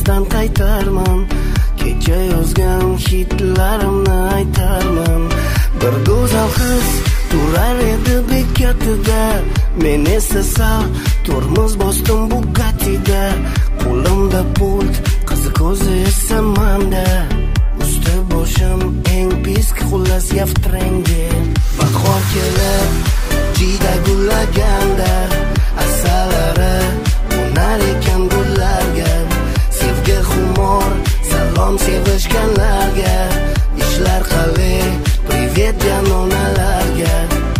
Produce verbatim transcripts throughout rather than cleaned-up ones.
sahrodan qaytarman, kecha yozgan hitlarimni aytarman. Bir go'zal qiz turar edi bekatida, men esa sal tormoz bosdim Bugatti'da. Qo'limda pult, qizi ko'zi esa manda, usti boshim eng pis, xullas yaftrangi. Bahor kelib jiyda gullaganda, asalari unar ekan gullarga. Sevgi xumor, salom sevishganlarga, ishlar qalay, privet janonalarga.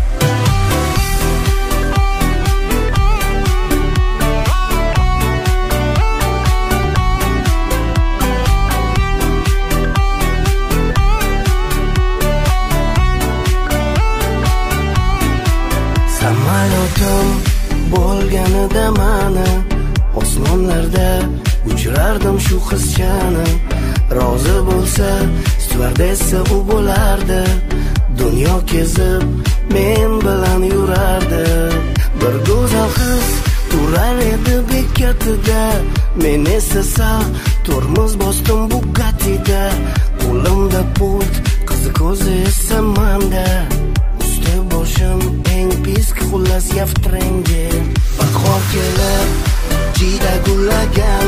Samolotim bo'lganida mani, osmonlarda uchrardim shu qizchani. Rozi bo'lsa styuardessa u bo'lardi, dunyo kezib men bilan yurardi. Bir go'zal qiz turar edi bekatida, men esa sal tormoz bosdim Bugatti'da. Qo'limda pult, qizi ko'zi esa manda, usti boshim eng pis, xullas yaftrangi. Bahor kelib jiyda gullagan